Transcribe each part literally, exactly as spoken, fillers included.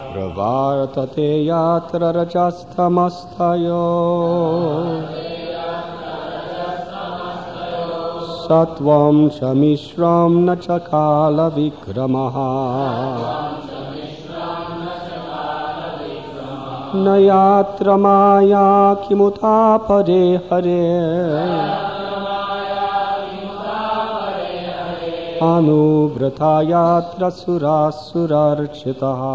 pravartate yatra rajastamastayo Satvam chamishram nachakala vikramaha Nayatra maya kimutapare hare Anubrata yatra surasuraarchitaha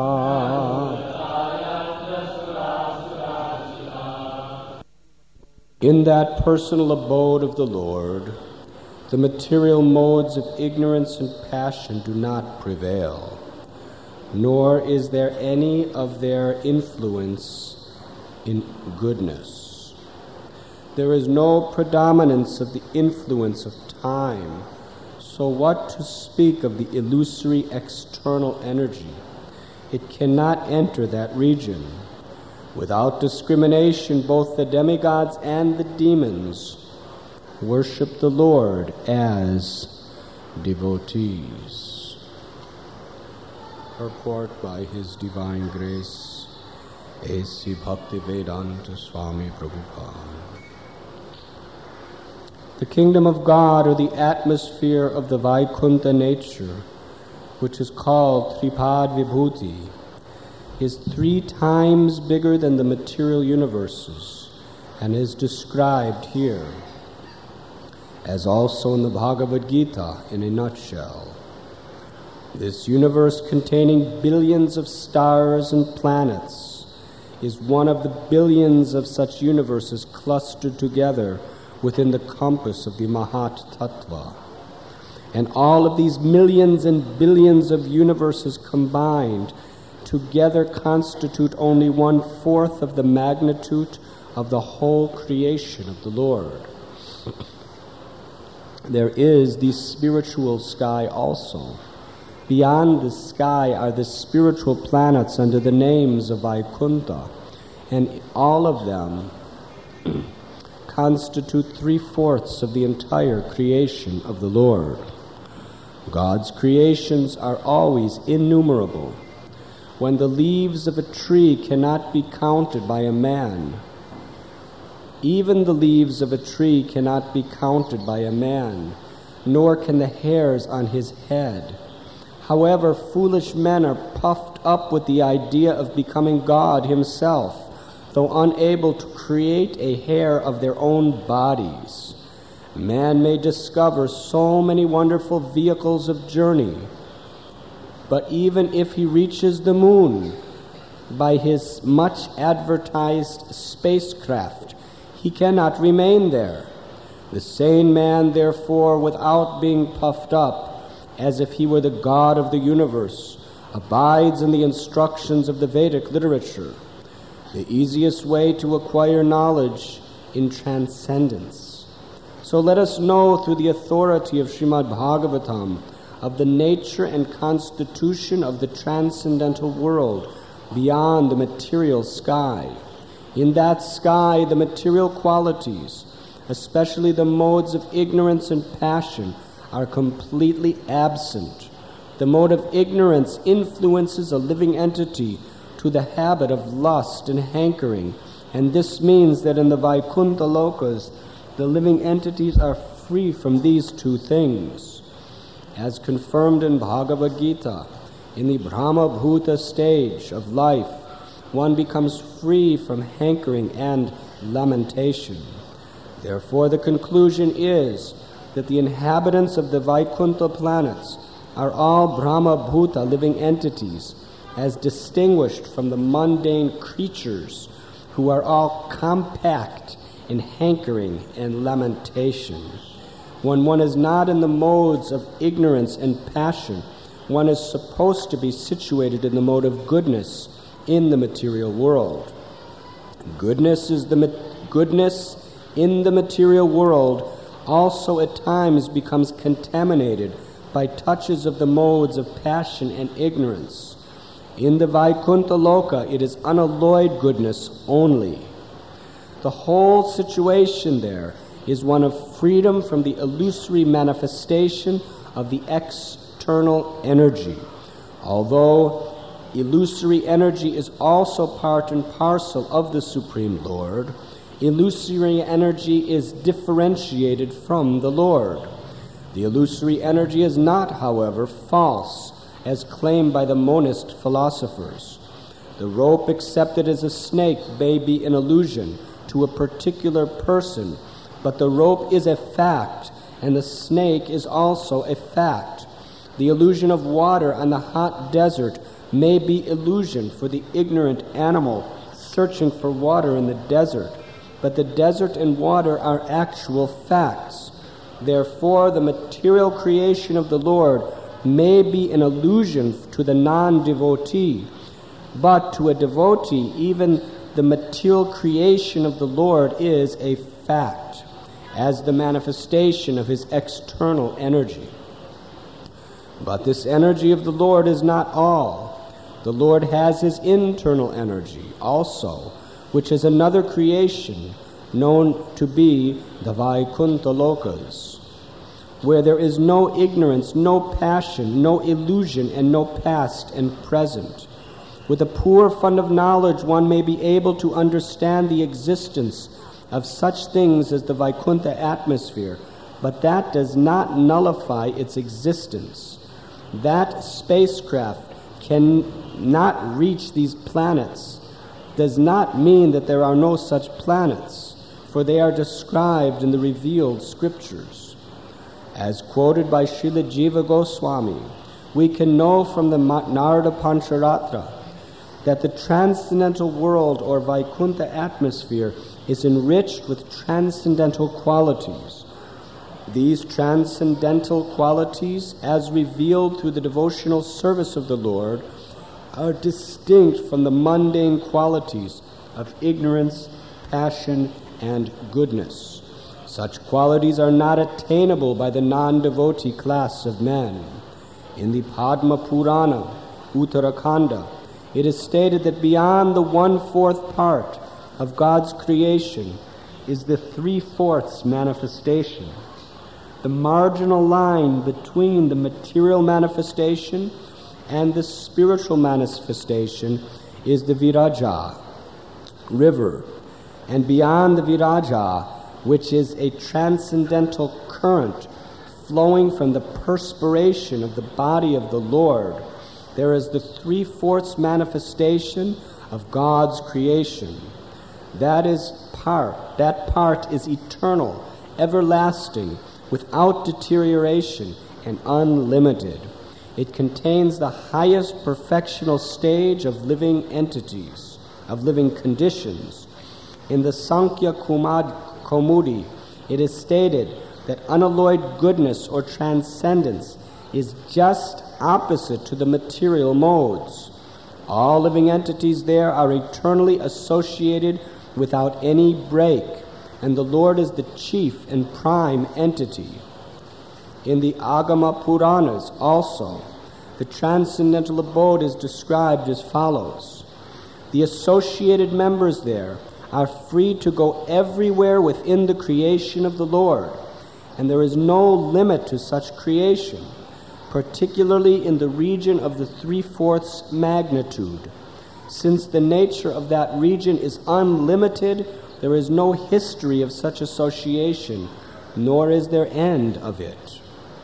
In that personal abode of the Lord, the material modes of ignorance and passion do not prevail, nor is there any of their influence in goodness. There is no predominance of the influence of time, so what to speak of the illusory external energy? It cannot enter that region. Without discrimination, both the demigods and the demons worship the Lord as devotees. Purport by His Divine Grace, A C Bhaktivedanta Swami Prabhupada. The kingdom of God, or the atmosphere of the Vaikuntha nature, which is called Tripad Vibhuti, is three times bigger than the material universes and is described here, as also in the Bhagavad Gita in a nutshell. This universe, containing billions of stars and planets, is one of the billions of such universes clustered together within the compass of the Mahat Tattva. And all of these millions and billions of universes combined together constitute only one-fourth of the magnitude of the whole creation of the Lord. There is the spiritual sky also. Beyond the sky are the spiritual planets under the names of Vaikuntha, and all of them constitute three-fourths of the entire creation of the Lord. God's creations are always innumerable. When the leaves of a tree cannot be counted by a man, even the leaves of a tree cannot be counted by a man, nor can the hairs on his head. However, foolish men are puffed up with the idea of becoming God himself, though unable to create a hair of their own bodies. Man may discover so many wonderful vehicles of journey, but even if he reaches the moon by his much advertised spacecraft, he cannot remain there. The sane man, therefore, without being puffed up as if he were the God of the universe, abides in the instructions of the Vedic literature, the easiest way to acquire knowledge in transcendence. So let us know through the authority of Srimad Bhagavatam of the nature and constitution of the transcendental world beyond the material sky. In that sky, the material qualities, especially the modes of ignorance and passion, are completely absent. The mode of ignorance influences a living entity to the habit of lust and hankering, and this means that in the Vaikuntha Lokas, the living entities are free from these two things. As confirmed in Bhagavad Gita, in the Brahma Bhuta stage of life, one becomes free from hankering and lamentation. Therefore, the conclusion is that the inhabitants of the Vaikuntha planets are all Brahma Bhuta living entities, as distinguished from the mundane creatures who are all compact in hankering and lamentation. When one is not in the modes of ignorance and passion, one is supposed to be situated in the mode of goodness in the material world. Goodness is the ma- goodness in the material world also at times becomes contaminated by touches of the modes of passion and ignorance. In the Vaikuntha Loka, it is unalloyed goodness only. The whole situation there is one of freedom from the illusory manifestation of the external energy. Although illusory energy is also part and parcel of the Supreme Lord, illusory energy is differentiated from the Lord. The illusory energy is not, however, false, as claimed by the monist philosophers. The rope accepted as a snake may be an illusion to a particular person, but the rope is a fact, and the snake is also a fact. The illusion of water on the hot desert may be illusion for the ignorant animal searching for water in the desert, but the desert and water are actual facts. Therefore, the material creation of the Lord may be an illusion to the non-devotee, but to a devotee, even the material creation of the Lord is a fact, as the manifestation of his external energy. But this energy of the Lord is not all. The Lord has his internal energy also, which is another creation known to be the Vaikuntha Lokas, where there is no ignorance, no passion, no illusion, and no past and present. With a poor fund of knowledge, one may be able to understand the existence of such things as the Vaikuntha atmosphere, but that does not nullify its existence. That spacecraft cannot reach these planets does not mean that there are no such planets, for they are described in the revealed scriptures. As quoted by Srila Jiva Goswami, we can know from the Narada Pancharatra that the transcendental world or Vaikuntha atmosphere is enriched with transcendental qualities. These transcendental qualities, as revealed through the devotional service of the Lord, are distinct from the mundane qualities of ignorance, passion, and goodness. Such qualities are not attainable by the non-devotee class of men. In the Padma Purana, Uttarakhanda, it is stated that beyond the one-fourth part of God's creation is the three-fourths manifestation. The marginal line between the material manifestation and the spiritual manifestation is the Viraja, river, and beyond the Viraja, which is a transcendental current flowing from the perspiration of the body of the Lord, there is the three-fourths manifestation of God's creation. That is part, that part is eternal, everlasting, without deterioration, and unlimited. It contains the highest perfectional stage of living entities, of living conditions. In the Sankhya Kumad, Kaumudi, it is stated that unalloyed goodness or transcendence is just opposite to the material modes. All living entities there are eternally associated without any break, and the Lord is the chief and prime entity. In the Agama Puranas also, the transcendental abode is described as follows. The associated members there are free to go everywhere within the creation of the Lord, and there is no limit to such creation, particularly in the region of the three-fourths magnitude. Since the nature of that region is unlimited, there is no history of such association, nor is there end of it.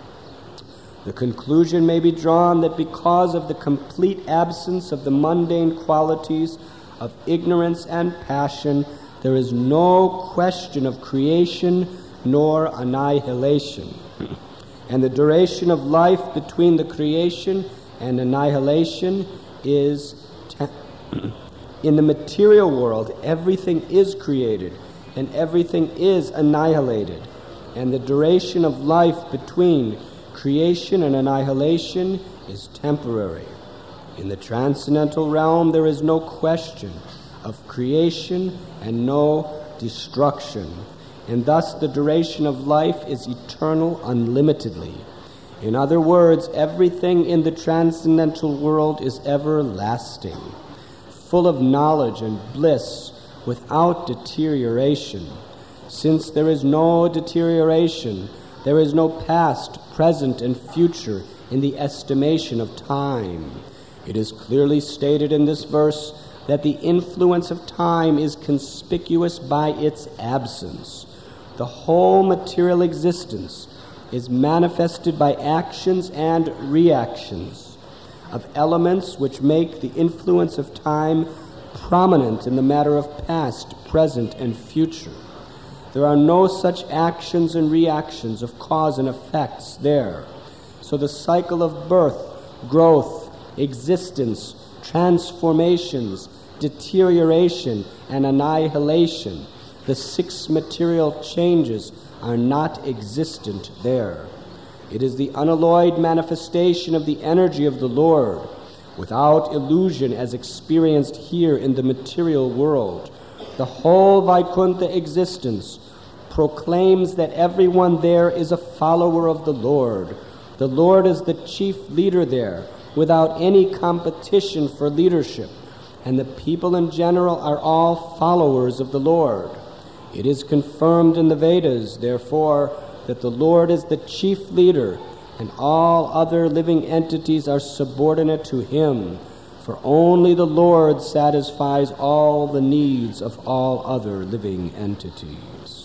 The conclusion may be drawn that because of the complete absence of the mundane qualities of ignorance and passion, there is no question of creation nor annihilation. And the duration of life between the creation and annihilation is te- in the material world, everything is created and everything is annihilated. And the duration of life between creation and annihilation is temporary. In the transcendental realm, there is no question of creation and no destruction. And thus the duration of life is eternal unlimitedly. In other words, everything in the transcendental world is everlasting, full of knowledge and bliss without deterioration. Since there is no deterioration, there is no past, present, and future in the estimation of time. It is clearly stated in this verse that the influence of time is conspicuous by its absence. The whole material existence is manifested by actions and reactions of elements which make the influence of time prominent in the matter of past, present, and future. There are no such actions and reactions of cause and effects there. So the cycle of birth, growth, existence, transformations, deterioration, and annihilation, the six material changes, are not existent there. It is the unalloyed manifestation of the energy of the Lord, without illusion as experienced here in the material world. The whole Vaikuntha existence proclaims that everyone there is a follower of the Lord. The Lord is the chief leader there, without any competition for leadership, and the people in general are all followers of the Lord. It is confirmed in the Vedas, therefore, that the Lord is the chief leader, and all other living entities are subordinate to him, for only the Lord satisfies all the needs of all other living entities.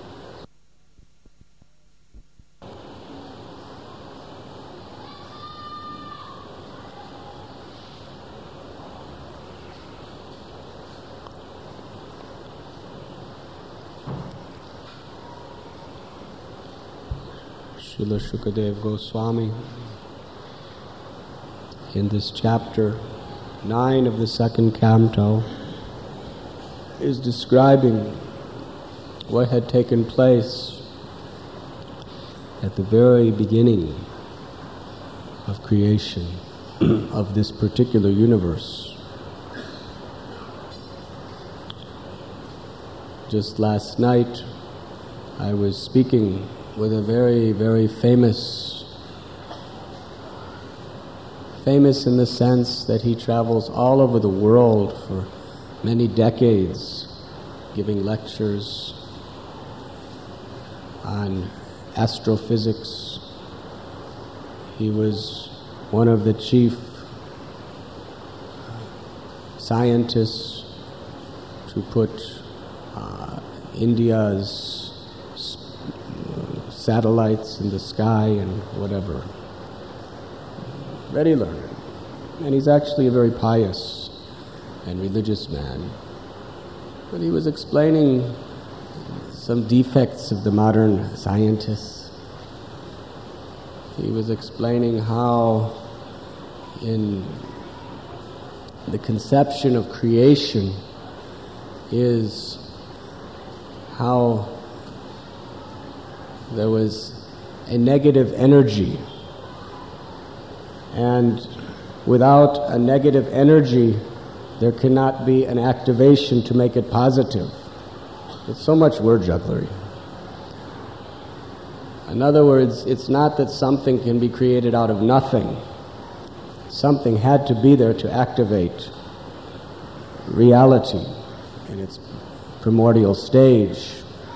Srila Shukadev Goswami, in this chapter nine of the second canto, is describing what had taken place at the very beginning of creation of this particular universe. Just last night, I was speaking with a very, very famous, famous in the sense that he travels all over the world for many decades, giving lectures on astrophysics. He was one of the chief scientists to put uh, India's satellites in the sky and whatever. Very learned. And he's actually a very pious and religious man. But he was explaining some defects of the modern scientists. He was explaining how in the conception of creation is how there was a negative energy, and without a negative energy there cannot be an activation to make it positive. It's so much word jugglery. In other words, it's not that something can be created out of nothing. Something had to be there to activate reality in its primordial stage.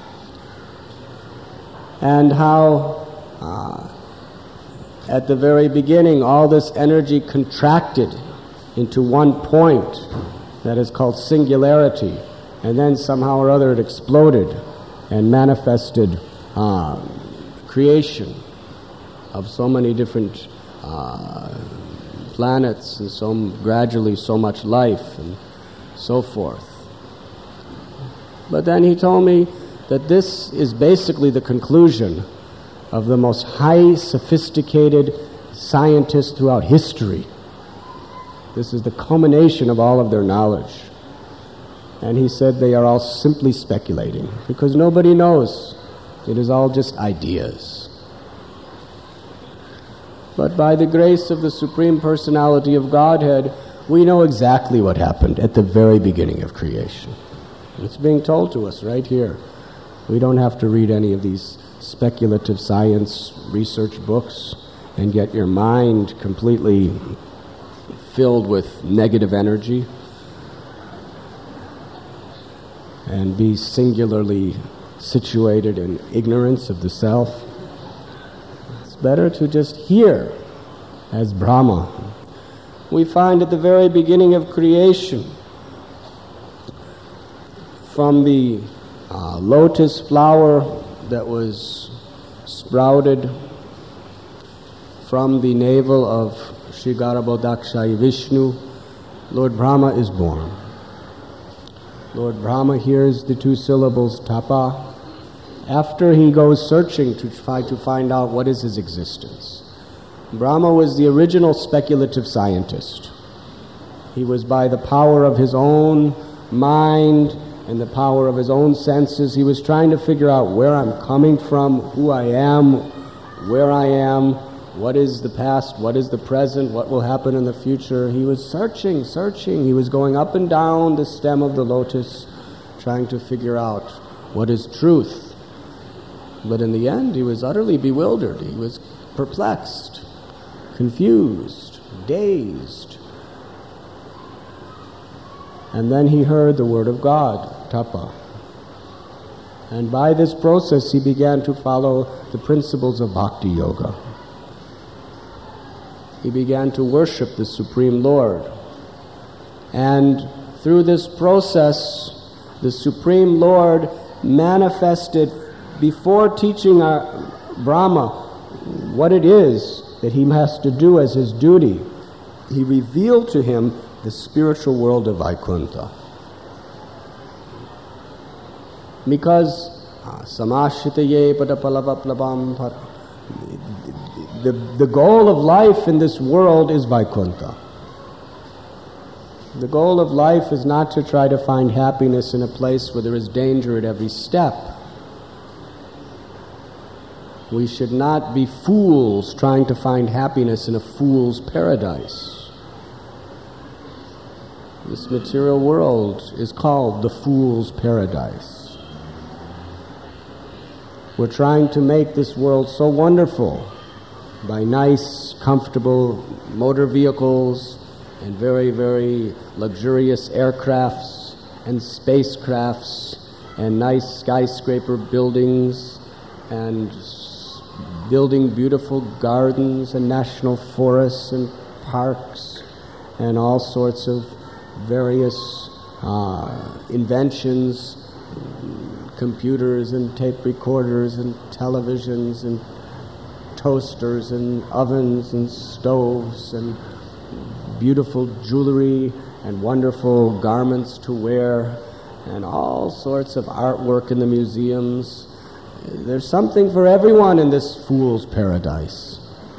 And how uh, at the very beginning all this energy contracted into one point that is called singularity, and then somehow or other it exploded and manifested um, creation of so many different uh, planets and so gradually so much life and so forth. But then he told me that this is basically the conclusion of the most high sophisticated scientists throughout history. This is the culmination of all of their knowledge. And he said they are all simply speculating, because nobody knows. It is all just ideas. But by the grace of the Supreme Personality of Godhead, we know exactly what happened at the very beginning of creation. It's being told to us right here. We don't have to read any of these speculative science research books and get your mind completely filled with negative energy and be singularly situated in ignorance of the self. It's better to just hear as Brahma, we find at the very beginning of creation, from the uh, lotus flower that was sprouted from the navel of Sri Garbhodakshai Vishnu, Lord Brahma is born. Lord Brahma hears the two syllables tapa after he goes searching to try to find out what is his existence. Brahma was the original speculative scientist. He was, by the power of his own mind and the power of his own senses, he was trying to figure out where I'm coming from, who I am, where I am, what is the past, what is the present, what will happen in the future. He was searching, searching. He was going up and down the stem of the lotus, trying to figure out what is truth. But in the end, he was utterly bewildered. He was perplexed, confused, dazed. And then he heard the word of God, tapa. And by this process, he began to follow the principles of bhakti yoga. He began to worship the Supreme Lord. And through this process, the Supreme Lord manifested, before teaching our Brahma what it is that he has to do as his duty, he revealed to him the spiritual world of Vaikuntha. Because samashitaye padapalavaplabam, the the goal of life in this world is Vaikuntha. The goal of life is not to try to find happiness in a place where there is danger at every step. We should not be fools trying to find happiness in a fool's paradise. This material world is called the fool's paradise. We're trying to make this world so wonderful by nice, comfortable motor vehicles and very, very luxurious aircrafts and spacecrafts and nice skyscraper buildings and building beautiful gardens and national forests and parks and all sorts of various uh, inventions, computers and tape recorders and televisions and toasters and ovens and stoves and beautiful jewelry and wonderful garments to wear and all sorts of artwork in the museums. There's something for everyone in this fool's paradise.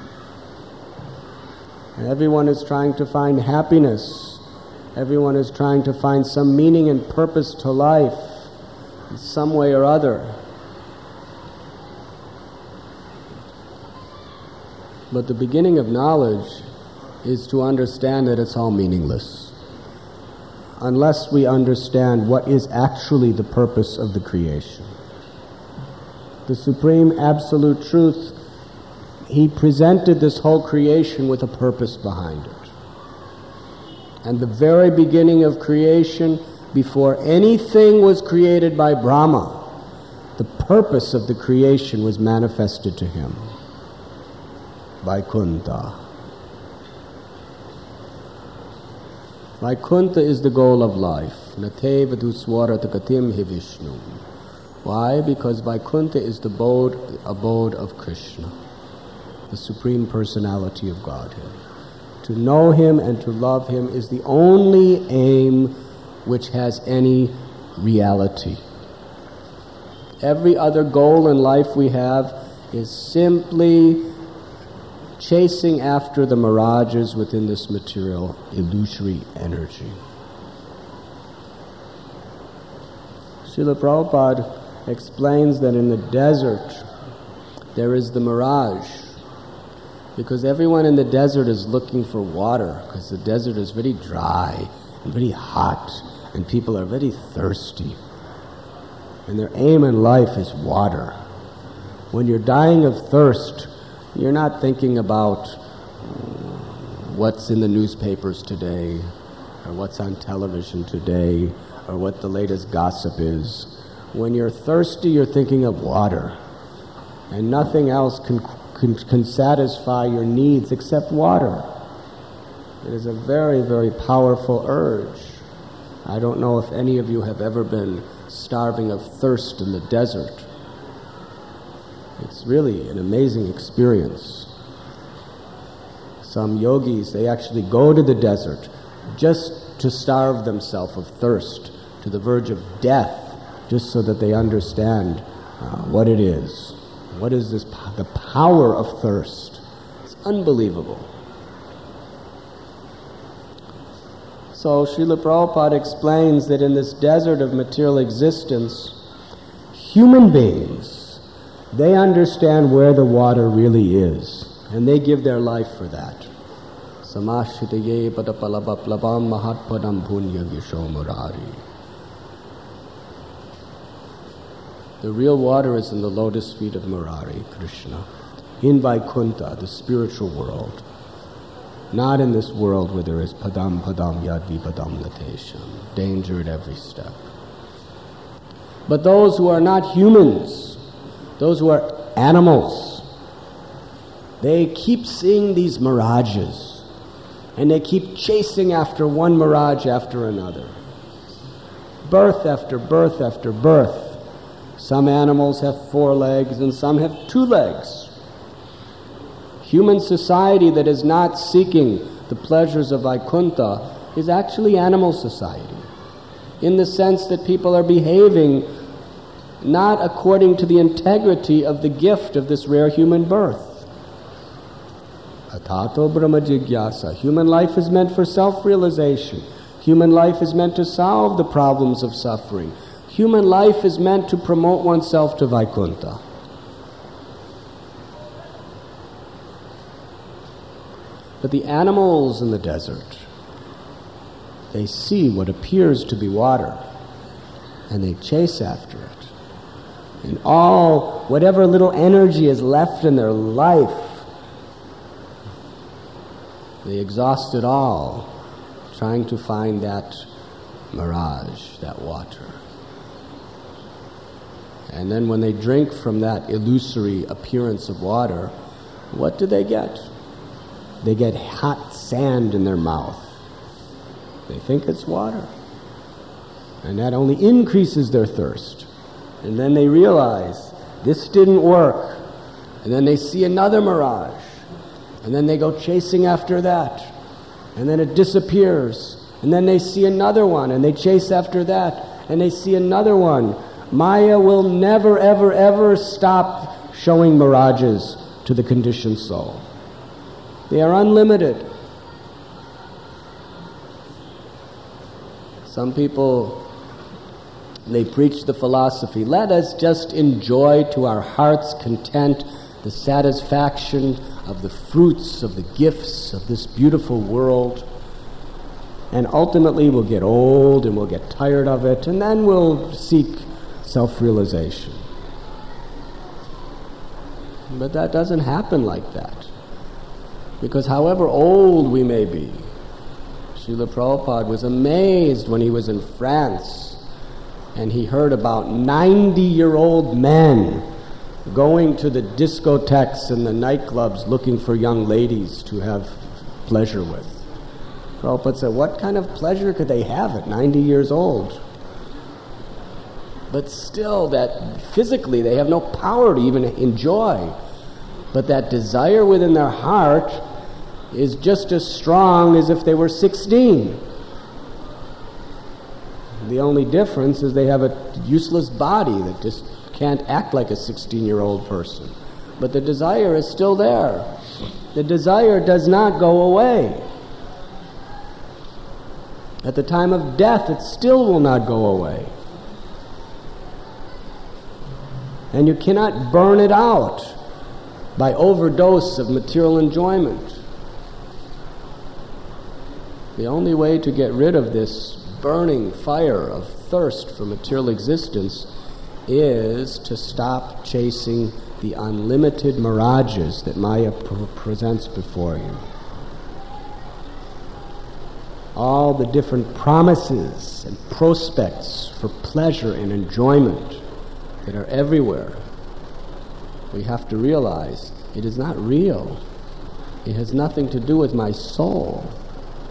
Everyone is trying to find happiness. Everyone is trying to find some meaning and purpose to life in some way or other. But the beginning of knowledge is to understand that it's all meaningless, unless we understand what is actually the purpose of the creation. The Supreme Absolute Truth, He presented this whole creation with a purpose behind it. And the very beginning of creation, before anything was created by Brahma, the purpose of the creation was manifested to him. Vaikuntha. Vaikuntha is the goal of life. Nate vaduswarata katim hi Vishnu. Why? Because Vaikuntha is the abode, abode of Krishna, the Supreme Personality of Godhead. To know Him and to love Him is the only aim which has any reality. Every other goal in life we have is simply chasing after the mirages within this material illusory energy. Srila Prabhupada explains that in the desert there is the mirage, because everyone in the desert is looking for water, because the desert is very dry and very hot and people are very thirsty, and their aim in life is water. When you're dying of thirst, you're not thinking about what's in the newspapers today or what's on television today or what the latest gossip is. When you're thirsty, you're thinking of water, and nothing else can, can, can satisfy your needs except water. It is a very, very powerful urge. I don't know if any of you have ever been starving of thirst in the desert. It's really an amazing experience. Some yogis, they actually go to the desert just to starve themselves of thirst to the verge of death, just so that they understand uh, what it is. What is this, the power of thirst? It's unbelievable. So Srila Prabhupada explains that in this desert of material existence, human beings, they understand where the water really is, and they give their life for that. Samashitaye padapalavaplabam mahatpadam punya gishomurari. The real water is in the lotus feet of Murari, Krishna, in Vaikuntha, the spiritual world. Not in this world where there is padam padam yadvi padam latesham, danger at every step. But those who are not humans, those who are animals, they keep seeing these mirages, and they keep chasing after one mirage after another. Birth after birth after birth. Some animals have four legs and some have two legs. Human society that is not seeking the pleasures of Vaikuntha is actually animal society, in the sense that people are behaving not according to the integrity of the gift of this rare human birth. Atato Brahma Jigyasa. Human life is meant for self-realization. Human life is meant to solve the problems of suffering. Human life is meant to promote oneself to Vaikuntha. But the animals in the desert, they see what appears to be water, and they chase after it. And all, whatever little energy is left in their life, they exhaust it all trying to find that mirage, that water. And then when they drink from that illusory appearance of water, what do they get? They get hot sand in their mouth. They think it's water. And that only increases their thirst. And then they realize, this didn't work. And then they see another mirage. And then they go chasing after that. And then it disappears. And then they see another one, and they chase after that. And they see another one. Maya will never, ever, ever stop showing mirages to the conditioned soul. They are unlimited. Some people, they preach the philosophy, let us just enjoy to our heart's content the satisfaction of the fruits, of the gifts of this beautiful world. And ultimately we'll get old and we'll get tired of it, and then we'll seek self-realization. But that doesn't happen like that. Because however old we may be, Srila Prabhupada was amazed when he was in France and he heard about ninety-year-old men going to the discotheques and the nightclubs looking for young ladies to have pleasure with. Prabhupada said, what kind of pleasure could they have at ninety years old? But still, that physically they have no power to even enjoy. But that desire within their heart is just as strong as if they were sixteen. The only difference is they have a useless body that just can't act like a sixteen-year-old person. But the desire is still there. The desire does not go away. At the time of death, it still will not go away. And you cannot burn it out by overdose of material enjoyment. The only way to get rid of this burning fire of thirst for material existence is to stop chasing the unlimited mirages that Maya pr- presents before you. All the different promises and prospects for pleasure and enjoyment that are everywhere. We have to realize it is not real. It has nothing to do with my soul.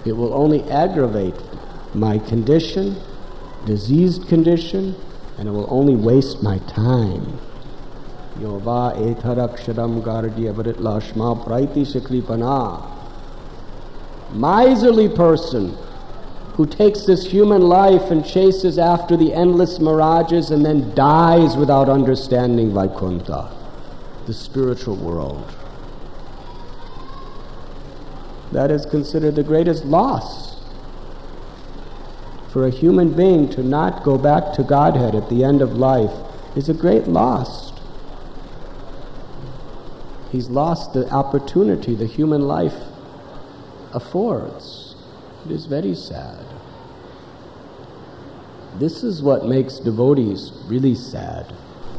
It will only aggravate my condition, diseased condition, and it will only waste my time. Yova etharakshadam gardiyavarit lashma praiti shakripana. Miserly person who takes this human life and chases after the endless mirages and then dies without understanding Vaikuntha, the spiritual world. That is considered the greatest loss. For a human being to not go back to Godhead at the end of life is a great loss. He's lost the opportunity the human life affords. It is very sad. This is what makes devotees really sad.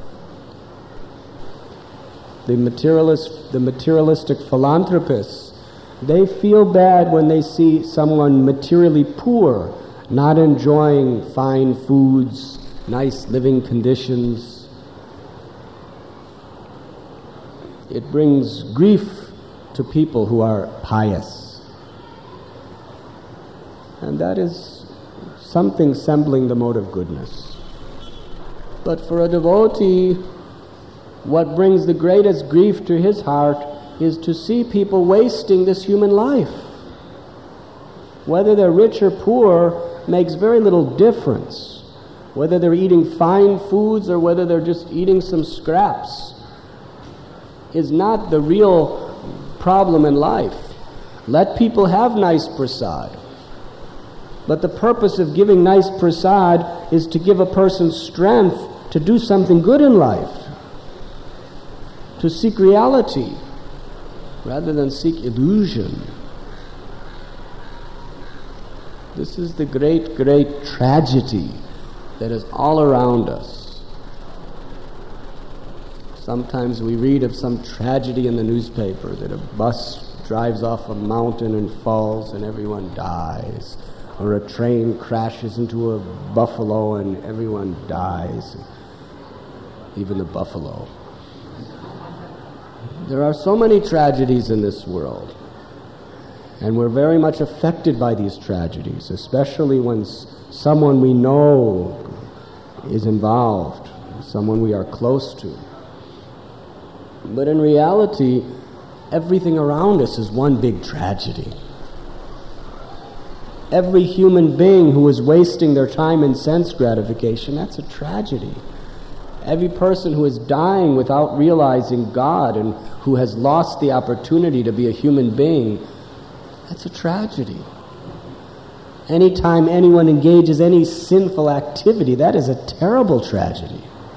The materialist, the materialistic philanthropists, they feel bad when they see someone materially poor, not enjoying fine foods, nice living conditions. It brings grief to people who are pious. And that is something resembling the mode of goodness. But for a devotee, what brings the greatest grief to his heart is to see people wasting this human life. Whether they're rich or poor makes very little difference. Whether they're eating fine foods or whether they're just eating some scraps is not the real problem in life. Let people have nice prasad. But the purpose of giving nice prasad is to give a person strength to do something good in life, to seek reality rather than seek illusion. This is the great, great tragedy that is all around us. Sometimes we read of some tragedy in the newspaper, that a bus drives off a mountain and falls and everyone dies. Or a train crashes into a buffalo and everyone dies, even the buffalo. There are so many tragedies in this world, and we're very much affected by these tragedies, especially when s- someone we know is involved, someone we are close to. But in reality, everything around us is one big tragedy. Every human being who is wasting their time in sense gratification, that's a tragedy. Every person who is dying without realizing God and who has lost the opportunity to be a human being, that's a tragedy. Anytime anyone engages any sinful activity, that is a terrible tragedy.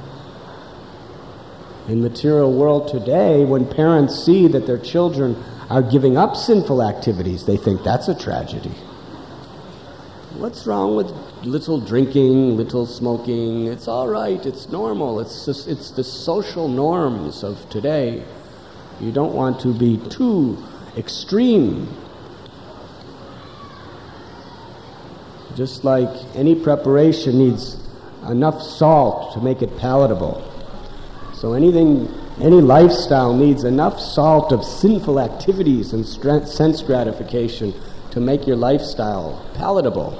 In the material world today, when parents see that their children are giving up sinful activities, they think that's a tragedy. What's wrong with little drinking, little smoking? It's all right, it's normal. It's just, it's the social norms of today. You don't want to be too extreme. Just like any preparation needs enough salt to make it palatable. So anything, any lifestyle needs enough salt of sinful activities and sense gratification to make your lifestyle palatable.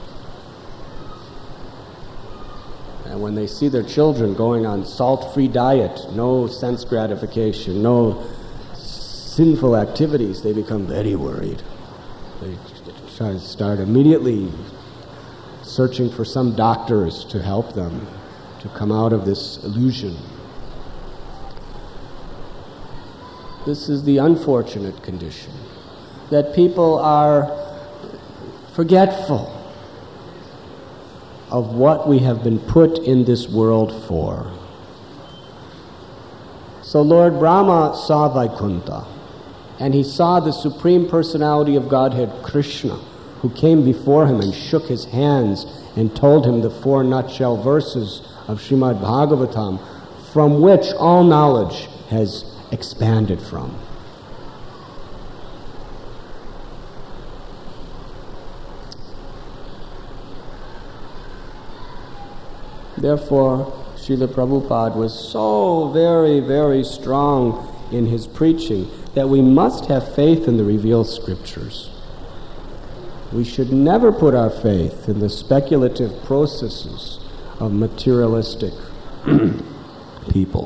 And when they see their children going on salt-free diet, no sense gratification, no sinful activities, they become very worried. They try to start immediately searching for some doctors to help them to come out of this illusion. This is the unfortunate condition, that people are forgetful of what we have been put in this world for. So Lord Brahma saw Vaikuntha, and he saw the Supreme Personality of Godhead, Krishna, who came before him and shook his hands and told him the four nutshell verses of Srimad Bhagavatam, from which all knowledge has expanded from. Therefore, Srila Prabhupada was so very, very strong in his preaching that we must have faith in the revealed scriptures. We should never put our faith in the speculative processes of materialistic people.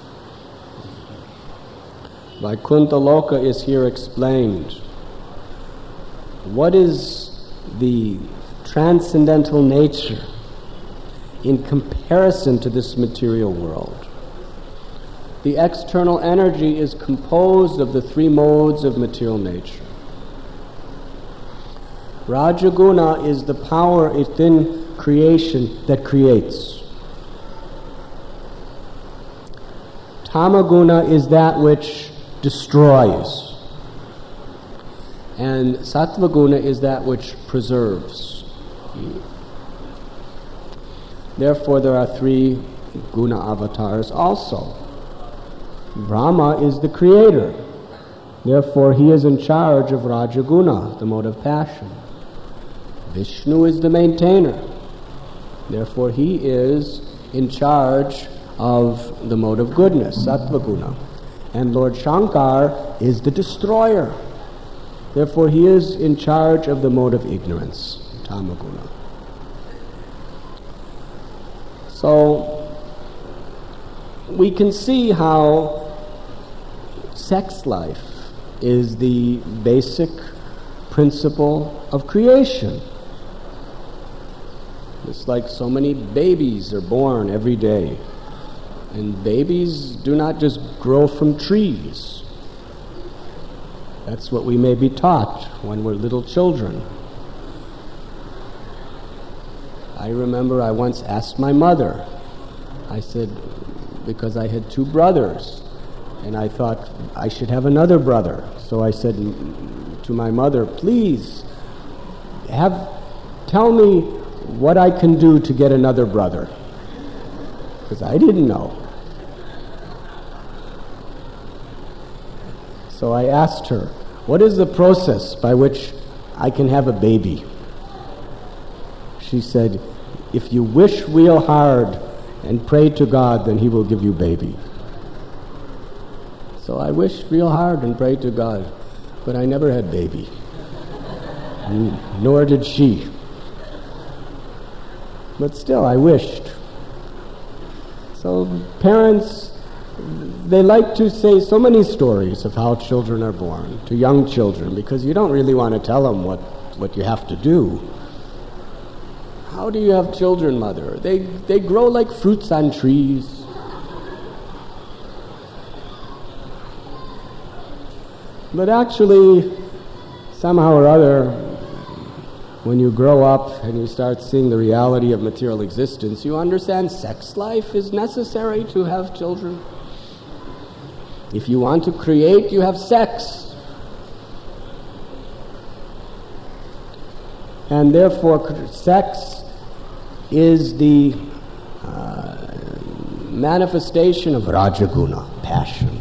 Vaikuntha is here explained. What is the transcendental nature in comparison to this material world? The external energy is composed of the three modes of material nature. Rajaguna is the power within creation that creates. Tamaguna is that which destroys. And Sattvaguna is that which preserves. Therefore, there are three guna avatars also. Brahma is the creator. Therefore, he is in charge of Rajaguna, the mode of passion. Vishnu is the maintainer. Therefore, he is in charge of the mode of goodness, Sattvaguna. And Lord Shankar is the destroyer. Therefore, he is in charge of the mode of ignorance, Tamaguna. So, we can see how sex life is the basic principle of creation. It's like so many babies are born every day. And babies do not just grow from trees. That's what we may be taught when we're little children. I remember I once asked my mother, I said, because I had two brothers, and I thought I should have another brother. So I said to my mother, please, have, tell me what I can do to get another brother. Because I didn't know. So I asked her, what is the process by which I can have a baby? She said, if you wish real hard and pray to God, then He will give you baby. So I wished real hard and prayed to God, but I never had baby. Nor did she. But still, I wished. So parents, they like to say so many stories of how children are born, to young children, because you don't really want to tell them what, what you have to do. How do you have children, mother? They, they grow like fruits on trees. But actually, somehow or other, when you grow up and you start seeing the reality of material existence, you understand sex life is necessary to have children. If you want to create, you have sex. And therefore, sex is the uh, manifestation of Rajaguna, passion.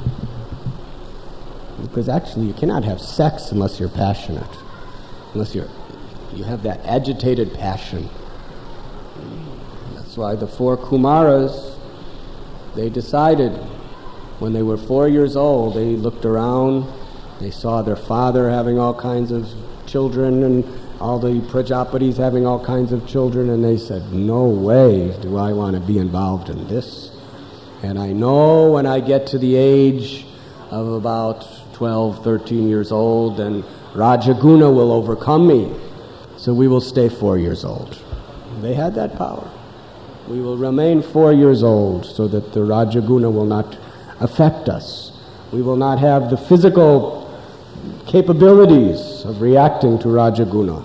Because actually you cannot have sex unless you're passionate, unless you're, you have that agitated passion. That's why the four Kumaras, they decided when they were four years old, they looked around, they saw their father having all kinds of children and all the Prajapatis having all kinds of children, and they said, no way do I want to be involved in this. And I know when I get to the age of about twelve, thirteen years old, then Rajaguna will overcome me. So we will stay four years old. They had that power. We will remain four years old so that the Rajaguna will not affect us. We will not have the physical capabilities of reacting to Rajaguna.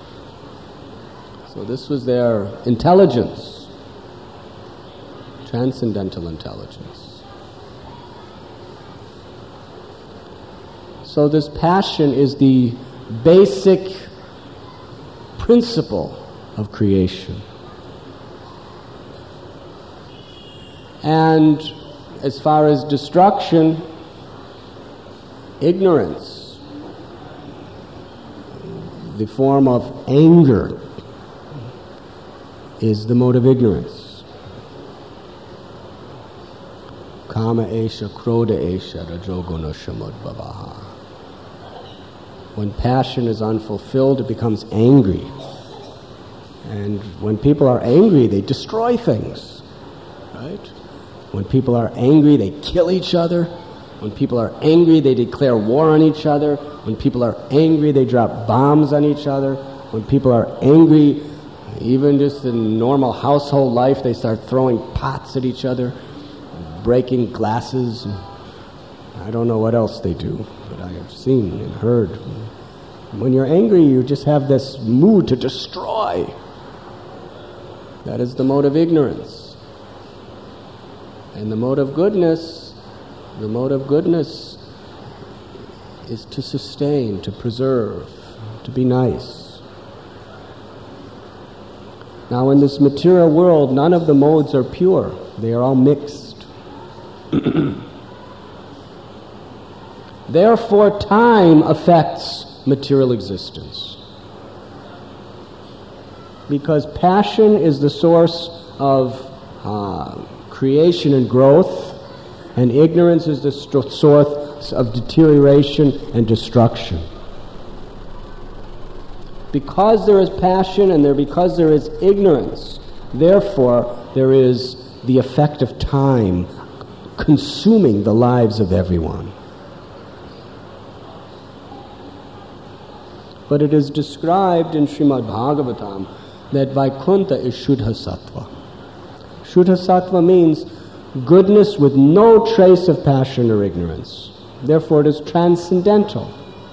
So this was their intelligence, transcendental intelligence. So this passion is the basic principle of creation. And as far as destruction, ignorance, the form of anger, is the mode of ignorance. Kama esha, krodha esha, rajoguna shamudbhavaha. When passion is unfulfilled, it becomes angry. And when people are angry, they destroy things, right? When people are angry, they kill each other. When people are angry, they declare war on each other. When people are angry, they drop bombs on each other. When people are angry, even just in normal household life, they start throwing pots at each other, breaking glasses. I don't know what else they do, but I have seen and heard. When you're angry, you just have this mood to destroy. That is the mode of ignorance. And the mode of goodness, the mode of goodness is to sustain, to preserve, to be nice. Now in this material world, none of the modes are pure. They are all mixed. Therefore, time affects material existence. Because passion is the source of uh, creation and growth, and ignorance is the st- source of deterioration and destruction. Because there is passion and there, because there is ignorance, therefore there is the effect of time consuming the lives of everyone. But it is described in Srimad Bhagavatam that Vaikuntha is Shuddha Sattva. Shuddha Sattva means goodness with no trace of passion or ignorance. Therefore it is transcendental.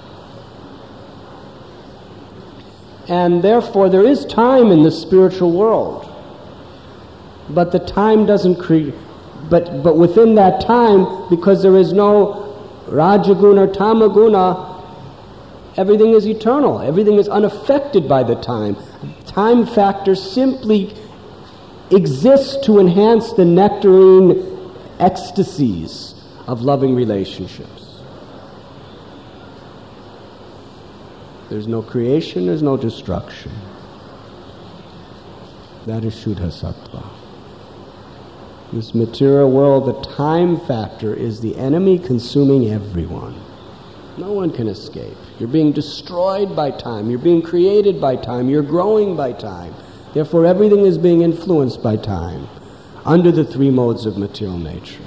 And therefore there is time in the spiritual world. But the time doesn't create, but, but within that time, because there is no Rajaguna or Tamaguna, everything is eternal. Everything is unaffected by the time. Time factor simply exists to enhance the nectarine ecstasies of loving relationships. There's no creation, there's no destruction. That is Shuddha Sattva. This material world, the time factor is the enemy consuming everyone. No one can escape. You're being destroyed by time. You're being created by time. You're growing by time. Therefore, everything is being influenced by time under the three modes of material nature.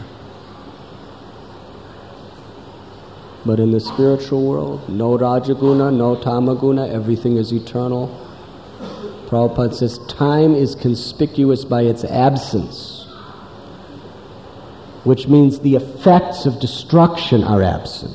But in the spiritual world, no Rajaguna, no Tamaguna, everything is eternal. Prabhupada says time is conspicuous by its absence, which means the effects of destruction are absent.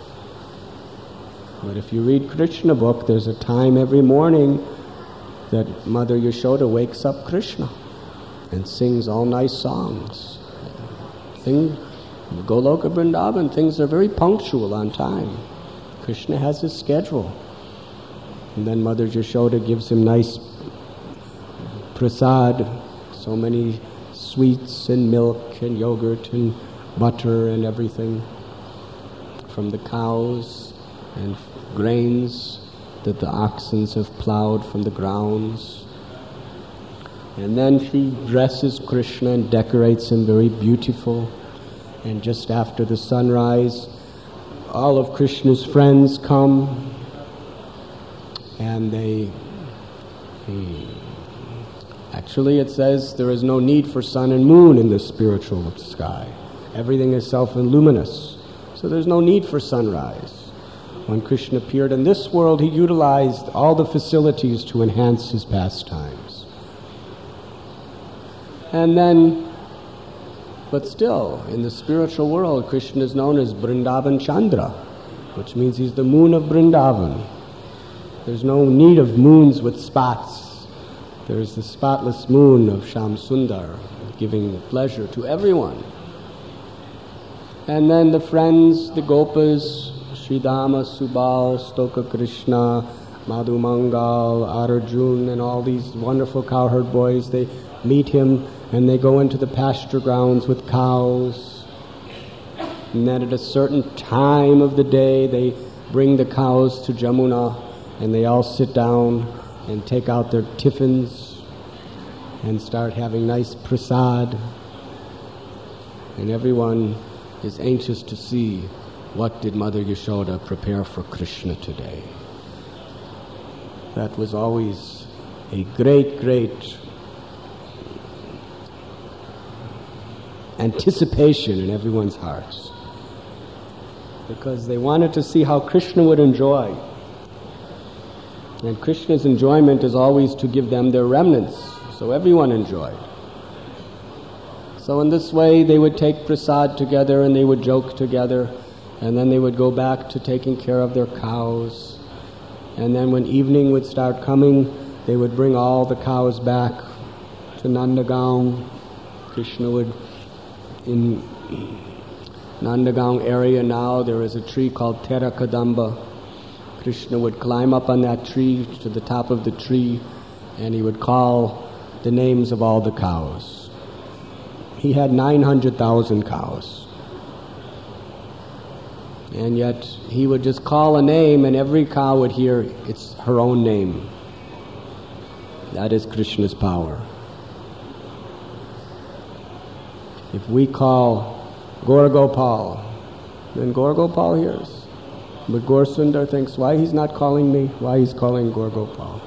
But if you read Krishna book, there's a time every morning that Mother Yashoda wakes up Krishna and sings all nice songs. Thing, Goloka Vrindavan, things are very punctual on time. Krishna has his schedule. And then Mother Yashoda gives him nice prasad, so many sweets and milk and yogurt and butter and everything from the cows and grains that the oxen have plowed from the grounds. And then she dresses Krishna and decorates him very beautiful. And just after the sunrise, all of Krishna's friends come and they... Hmm, actually it says there is no need for sun and moon in the spiritual sky. Everything is self-luminous. So there's no need for sunrise. When Krishna appeared in this world, he utilized all the facilities to enhance his pastimes. And then, but still, in the spiritual world, Krishna is known as Vrindavan Chandra, which means he's the moon of Vrindavan. There's no need of moons with spots. There's the spotless moon of Sham Sundar, giving pleasure to everyone. And then the friends, the Gopas, Sridhama, Subal, Stoka Krishna, Madhu Mangal, Arjun, and all these wonderful cowherd boys, they meet him and they go into the pasture grounds with cows. And then at a certain time of the day, they bring the cows to Jamuna and they all sit down and take out their tiffins and start having nice prasad. And everyone is anxious to see what did Mother Yashoda prepare for Krishna today? That was always a great, great anticipation in everyone's hearts, because they wanted to see how Krishna would enjoy. And Krishna's enjoyment is always to give them their remnants, so everyone enjoyed. So in this way they would take prasad together and they would joke together, and then they would go back to taking care of their cows. And then when evening would start coming, they would bring all the cows back to Nandagaon. Krishna would, in Nandagaon area now, there is a tree called Tera Kadamba. Krishna would climb up on that tree to the top of the tree, and he would call the names of all the cows. He had nine hundred thousand cows. And yet he would just call a name and every cow would hear it's her own name. That is Krishna's power. If we call Gauragopal, then Gauragopal hears. But Gaurasundar thinks, why he's not calling me? Why he's calling Gauragopal?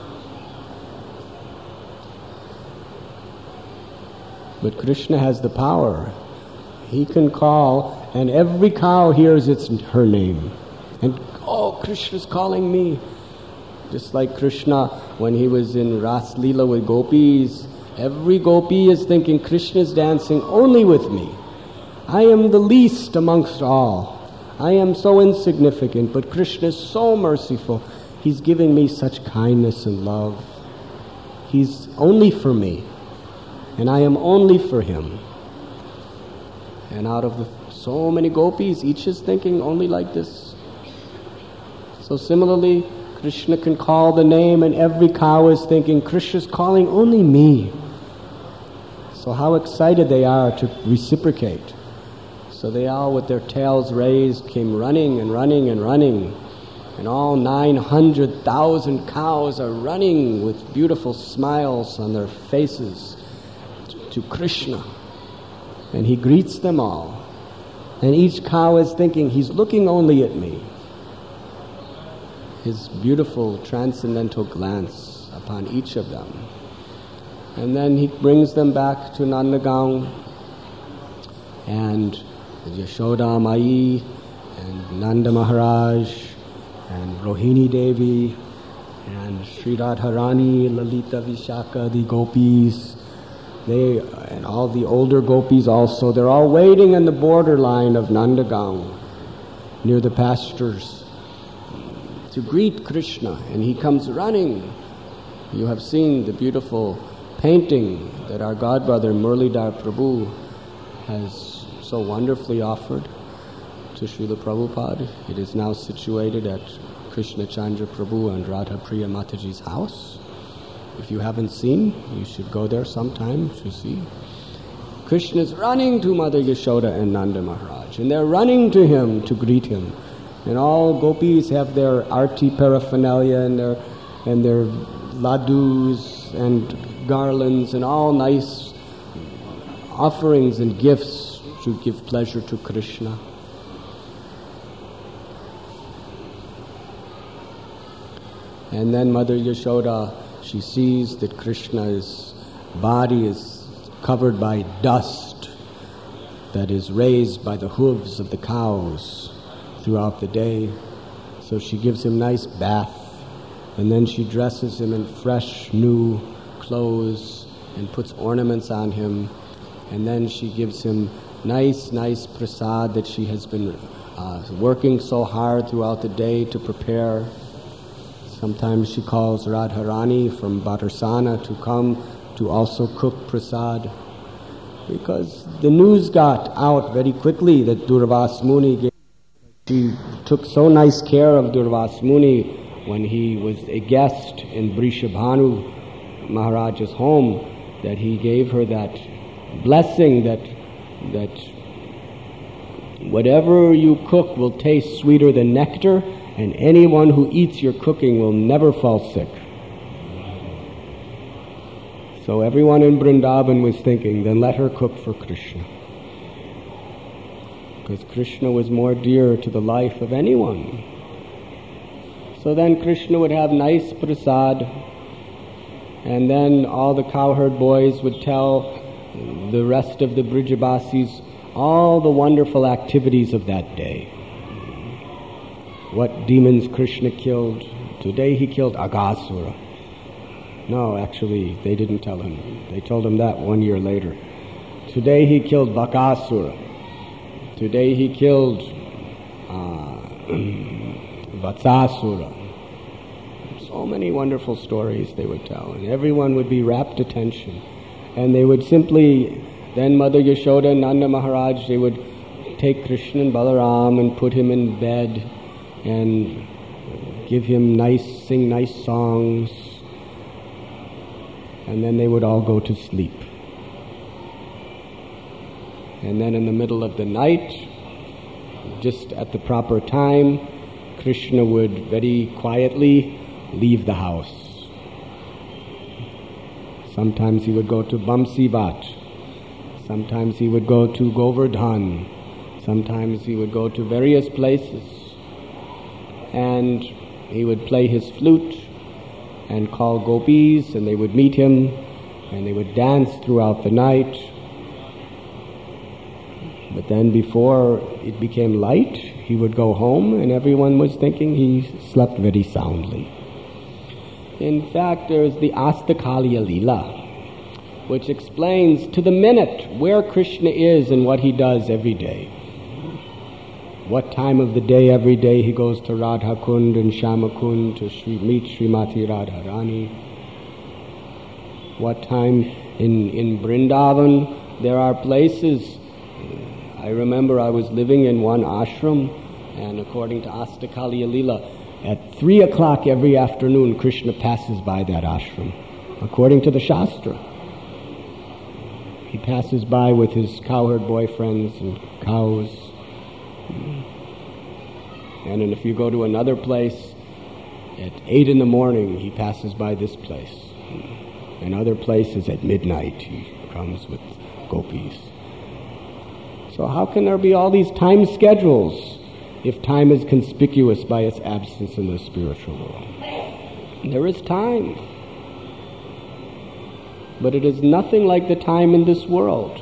But Krishna has the power. He can call, and every cow hears it's her name. And, oh, Krishna's calling me. Just like Krishna, when he was in Ras Leela with gopis, every gopi is thinking, Krishna's dancing only with me. I am the least amongst all. I am so insignificant, but Krishna is so merciful. He's giving me such kindness and love. He's only for me, and I am only for him. And out of the, so many gopis, each is thinking only like this. So similarly, Krishna can call the name, and every cow is thinking, Krishna's calling only me. So how excited they are to reciprocate. So they all, with their tails raised, came running and running and running. And all nine hundred thousand cows are running with beautiful smiles on their faces to, to Krishna. And he greets them all. And each cow is thinking, he's looking only at me. His beautiful transcendental glance upon each of them. And then he brings them back to Nandagaon. And Yashoda Mai and Nanda Maharaj and Rohini Devi and Sri Radharani, Lalita Vishaka, the gopis, they and all the older gopis also, they're all waiting on the borderline of Nandagaon near the pastures to greet Krishna, and he comes running. You have seen the beautiful painting that our godbrother Murlidhar Prabhu has so wonderfully offered to Srila Prabhupada. It is now situated at Krishna Chandra Prabhu and Radha Priya Mataji's house. If you haven't seen, you should go there sometime to see. Krishna is running to Mother Yashoda and Nanda Maharaj, and they're running to him to greet him. And all gopis have their arti paraphernalia and their and their ladus and garlands and all nice offerings and gifts to give pleasure to Krishna. And then Mother Yashoda, she sees that Krishna's body is covered by dust that is raised by the hooves of the cows throughout the day. So she gives him nice bath, and then she dresses him in fresh, new clothes and puts ornaments on him, and then she gives him nice, nice prasad that she has been uh, working so hard throughout the day to prepare. Sometimes she calls Radharani from Bhattarsana to come to also cook prasad, because the news got out very quickly that Durvas Muni gave. She took so nice care of Durvas Muni when he was a guest in Brishabhanu Maharaj's home, that he gave her that blessing that that whatever you cook will taste sweeter than nectar, and anyone who eats your cooking will never fall sick. So everyone in Vrindavan was thinking, then let her cook for Krishna. because Krishna was more dear to the life of anyone. So then Krishna would have nice prasad, and then all the cowherd boys would tell the rest of the Brijabasis all the wonderful activities of that day. What demons Krishna killed. Today he killed Aghasura. No, actually, they didn't tell him. They told him that one year later. Today he killed Bakasura. Today he killed uh, Vatsasura. So many wonderful stories they would tell, and everyone would be rapt attention. And they would simply, then Mother Yashoda and Nanda Maharaj, they would take Krishna and Balaram and put him in bed and give him nice, sing nice songs, and then they would all go to sleep. And then in the middle of the night, just at the proper time, Krishna would very quietly leave the house. Sometimes he would go to Bamsivat. Sometimes he would go to Govardhan. Sometimes he would go to various places. And he would play his flute and call gopis, and they would meet him, and they would dance throughout the night. But then before it became light, he would go home, and everyone was thinking he slept very soundly. In fact, there is the Astakalya Leela, which explains to the minute where Krishna is and what he does every day. What time of the day every day he goes to Radha Kund and Shama Kund to Shri, meet Srimati Radharani. What time in, in Vrindavan there are places. I remember I was living in one ashram, and according to Astakalya Leela, at three o'clock every afternoon Krishna passes by that ashram, according to the Shastra. He passes by with his cowherd boyfriends and cows. And then if you go to another place, at eight in the morning he passes by this place. And other places at midnight he comes with gopis. So how can there be all these time schedules if time is conspicuous by its absence in the spiritual world? There is time. But it is nothing like the time in this world.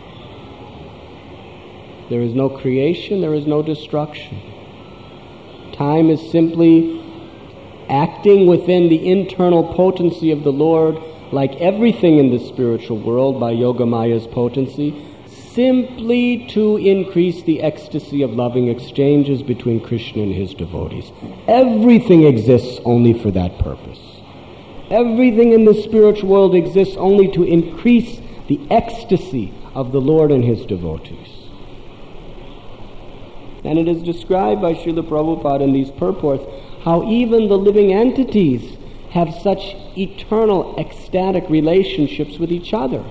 There is no creation, there is no destruction. Time is simply acting within the internal potency of the Lord, like everything in the spiritual world by Yogamaya's potency, simply to increase the ecstasy of loving exchanges between Krishna and his devotees. Everything exists only for that purpose. Everything in the spiritual world exists only to increase the ecstasy of the Lord and his devotees. And it is described by Srila Prabhupada in these purports how even the living entities have such eternal ecstatic relationships with each other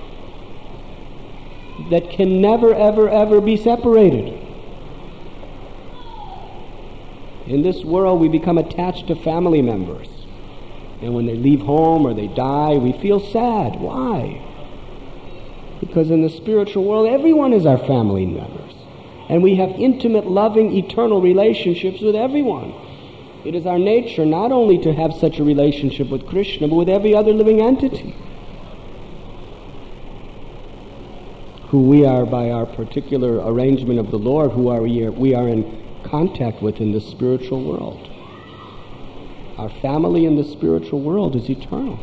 that can never, ever, ever be separated. In this world, we become attached to family members. And when they leave home or they die, we feel sad. Why? Because in the spiritual world, everyone is our family members. And we have intimate, loving, eternal relationships with everyone. It is our nature not only to have such a relationship with Krishna, but with every other living entity who we are, by our particular arrangement of the Lord, who are we, are, we are in contact with in the spiritual world. Our family in the spiritual world is eternal.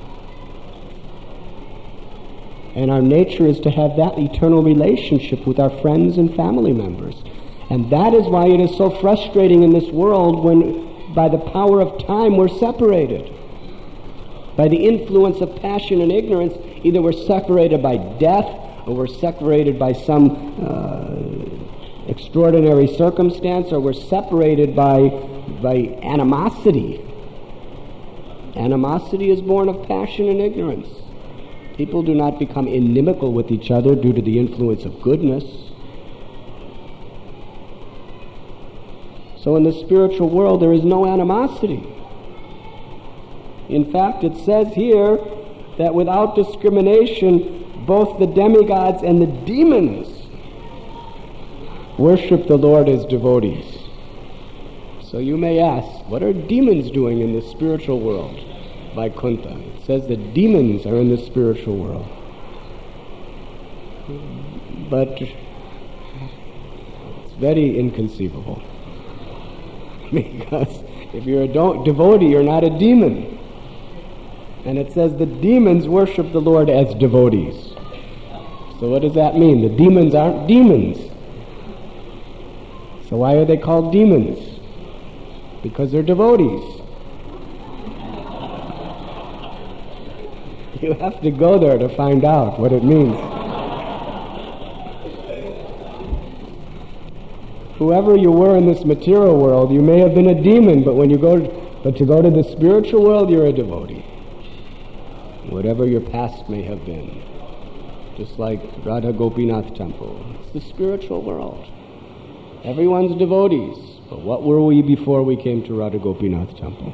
And our nature is to have that eternal relationship with our friends and family members. And that is why it is so frustrating in this world when, by the power of time, we're separated. By the influence of passion and ignorance, either we're separated by death, or we're separated by some uh, extraordinary circumstance, or we're separated by, by animosity. Animosity is born of passion and ignorance. People do not become inimical with each other due to the influence of goodness. So in the spiritual world, there is no animosity. In fact, it says here that without discrimination, both the demigods and the demons worship the Lord as devotees. So you may ask, what are demons doing in the spiritual world? Vaikuntha. It says that demons are in the spiritual world. But it's very inconceivable. Because if you're a do- devotee, you're not a demon. And it says the demons worship the Lord as devotees. So what does that mean? The demons aren't demons. So why are they called demons? Because they're devotees. You have to go there to find out what it means. Whoever you were in this material world, you may have been a demon, but when you go, but to go to the spiritual world, you're a devotee. Whatever your past may have been. Just like Radha Gopinath Temple. It's the spiritual world. Everyone's devotees. But what were we before we came to Radha Gopinath Temple?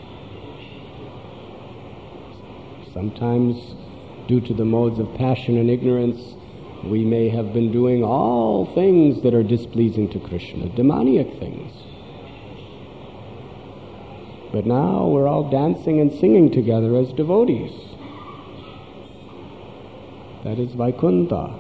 Sometimes, due to the modes of passion and ignorance, we may have been doing all things that are displeasing to Krishna, demoniac things. But now we're all dancing and singing together as devotees. That is Vaikuntha.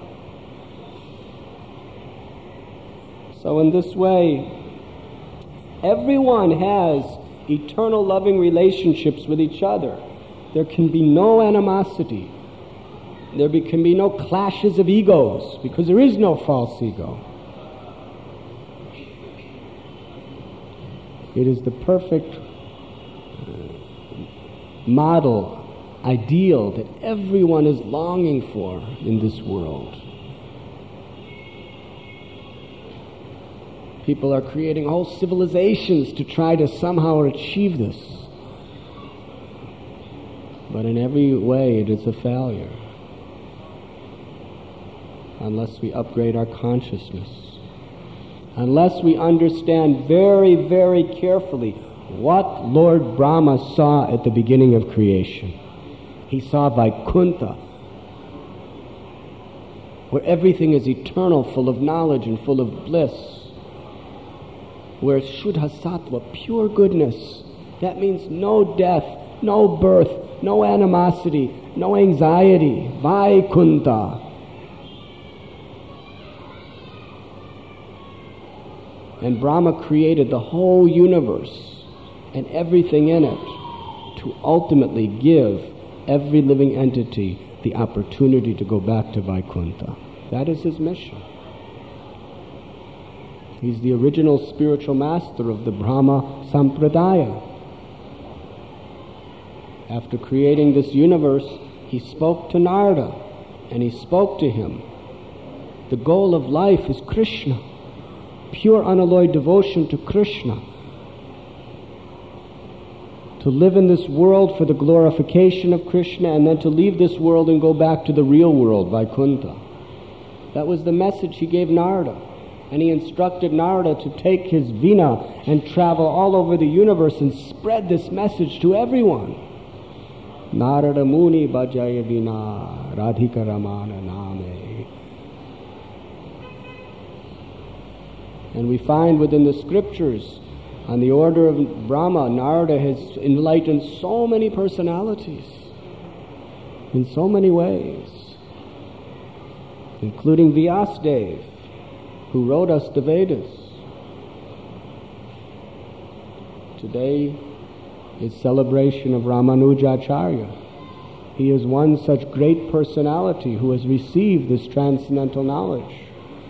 So in this way, everyone has eternal loving relationships with each other. There can be no animosity. There be, can be no clashes of egos, because there is no false ego. It is the perfect model, ideal that everyone is longing for in this world. People are creating whole civilizations to try to somehow achieve this. But in every way it is a failure. Unless we upgrade our consciousness. Unless we understand very, very carefully what Lord Brahma saw at the beginning of creation. He saw Vaikuntha, where everything is eternal, full of knowledge and full of bliss. Where Shuddha Sattva, pure goodness, that means no death, no birth, no animosity, no anxiety. Vaikuntha. And Brahma created the whole universe and everything in it to ultimately give every living entity the opportunity to go back to Vaikuntha. That is his mission. He's the original spiritual master of the Brahma Sampradaya. After creating this universe, he spoke to Narada, and he spoke to him. The goal of life is Krishna. Pure unalloyed devotion to Krishna. To live in this world for the glorification of Krishna, and then to leave this world and go back to the real world, Vaikuntha. That was the message he gave Narada. And he instructed Narada to take his Veena and travel all over the universe and spread this message to everyone. Narada Muni Bhajaya Veena Radhika Ramana Name. And we find within the scriptures, on the order of Brahma, Narada has enlightened so many personalities in so many ways, including Vyasadeva, who wrote us the Vedas. Today is celebration of Ramanujacharya. He is one such great personality who has received this transcendental knowledge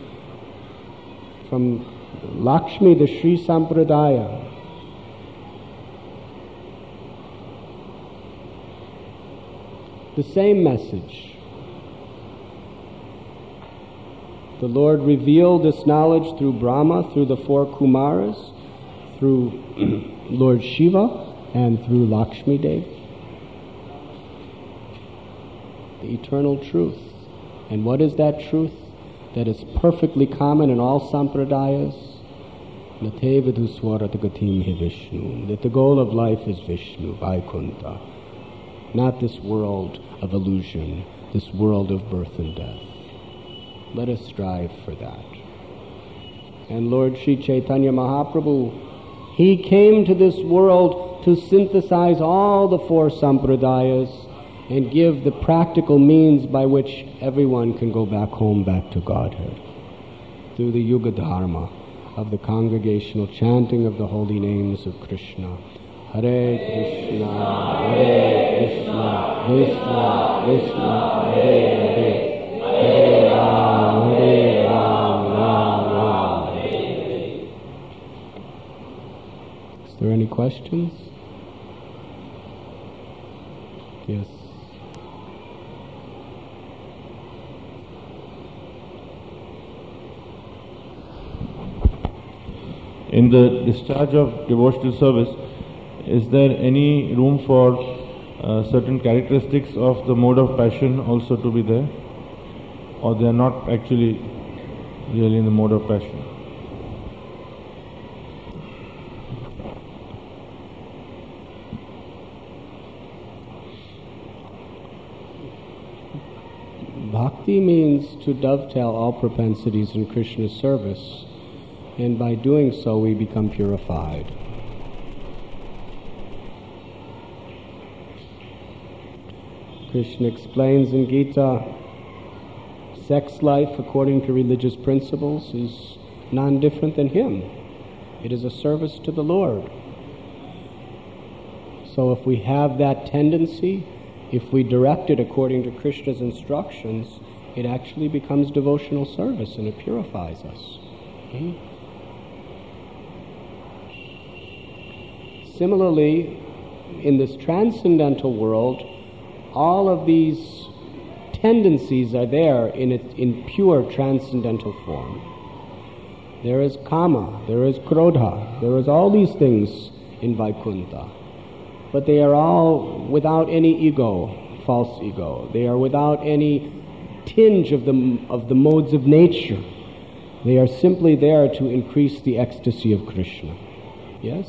from Lakshmi, the Sri Sampradaya. The same message. The Lord revealed this knowledge through Brahma, through the four Kumaras, through Lord Shiva, and through Lakshmi Devi. The eternal truth. And what is that truth? That is perfectly common in all sampradayas. Nate viduswarat gatim he Vishnu. That the goal of life is Vishnu, Vaikuntha. Not this world of illusion, this world of birth and death. Let us strive for that. And Lord Sri Chaitanya Mahaprabhu, he came to this world to synthesize all the four sampradayas and give the practical means by which everyone can go back home, back to Godhead, through the Yuga Dharma of the congregational chanting of the holy names of Krishna. Hare Krishna, Hare Krishna, Krishna Krishna, Hare Hare, Hare Ram, Hare Ram, Ram Ram, Hare Hare. Is there any questions? Yes. In the discharge of devotional service, is there any room for uh, certain characteristics of the mode of passion also to be there? Or they are not actually really in the mode of passion? Bhakti means to dovetail all propensities in Krishna's service, and by doing so we become purified. Krishna explains in Gita, sex life according to religious principles is non-different than him. It is a service to the Lord. So if we have that tendency, if we direct it according to Krishna's instructions, it actually becomes devotional service and it purifies us. Okay? Similarly, in this transcendental world, all of these tendencies are there in it, in pure transcendental form. There is kama, there is krodha, there is all these things in Vaikuntha. But they are all without any ego, false ego. They are without any tinge of the, of the modes of nature. They are simply there to increase the ecstasy of Krishna. Yes?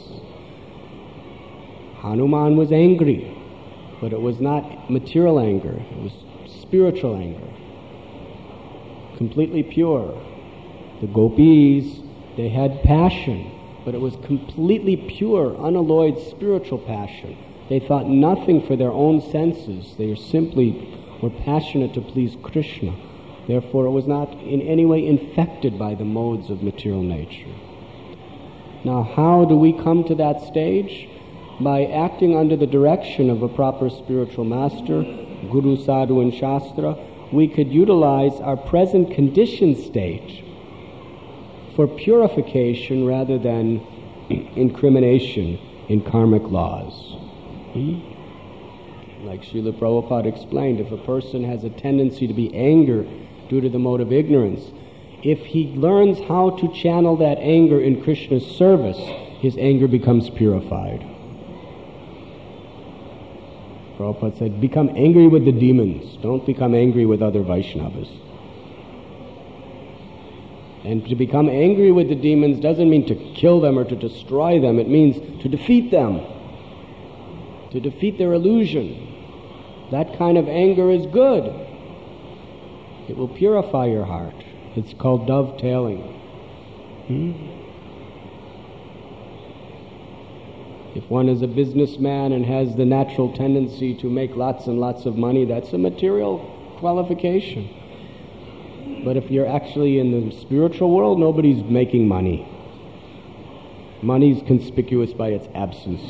Hanuman was angry, but it was not material anger. It was spiritual anger. Completely pure. The gopis, they had passion, but it was completely pure, unalloyed spiritual passion. They thought nothing for their own senses. They simply were passionate to please Krishna. Therefore, it was not in any way infected by the modes of material nature. Now, how do we come to that stage? By acting under the direction of a proper spiritual master, Guru, Sadhu, and Shastra, we could utilize our present conditioned state for purification rather than incrimination in karmic laws. Hmm? Like Srila Prabhupada explained, if a person has a tendency to be angry due to the mode of ignorance, if he learns how to channel that anger in Krishna's service, his anger becomes purified. Prabhupada said, become angry with the demons. Don't become angry with other Vaishnavas. And to become angry with the demons doesn't mean to kill them or to destroy them. It means to defeat them. To defeat their illusion. That kind of anger is good. It will purify your heart. It's called dovetailing. Hmm? If one is a businessman and has the natural tendency to make lots and lots of money, that's a material qualification. But if you're actually in the spiritual world, nobody's making money. Money's conspicuous by its absence.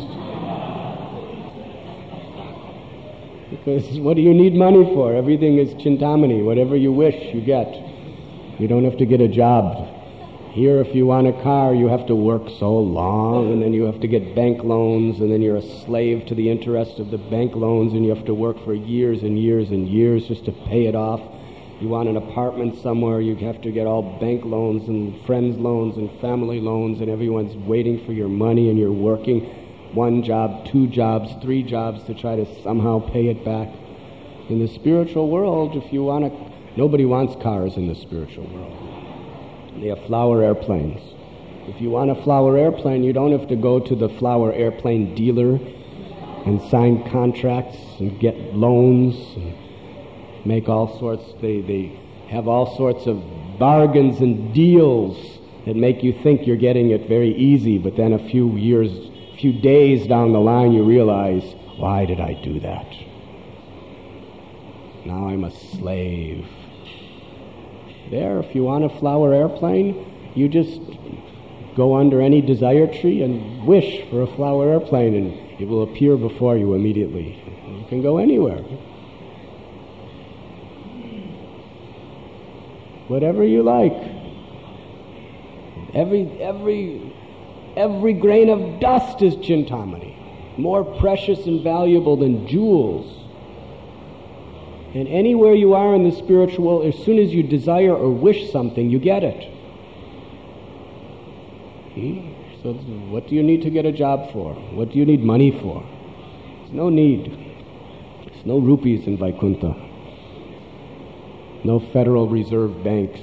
Because what do you need money for? Everything is chintamani. Whatever you wish, you get. You don't have to get a job. Here, if you want a car, you have to work so long, and then you have to get bank loans, and then you're a slave to the interest of the bank loans, and you have to work for years and years and years just to pay it off. You want an apartment somewhere, you have to get all bank loans and friends loans and family loans, and everyone's waiting for your money, and you're working one job, two jobs, three jobs to try to somehow pay it back. In the spiritual world, if you want to, nobody wants cars in the spiritual world. They have flower airplanes. If you want a flower airplane, you don't have to go to the flower airplane dealer and sign contracts and get loans and make all sorts, they, they have all sorts of bargains and deals that make you think you're getting it very easy, but then a few years, few days down the line you realize, why did I do that? Now I'm a slave. There, if you want a flower airplane, you just go under any desire tree and wish for a flower airplane, and it will appear before you immediately. You can go anywhere. Whatever you like. Every every every grain of dust is Chintamani, more precious and valuable than jewels. And anywhere you are in the spiritual, as soon as you desire or wish something, you get it. See? So what do you need to get a job for? What do you need money for? There's no need. There's no rupees in Vaikuntha. No Federal Reserve banks.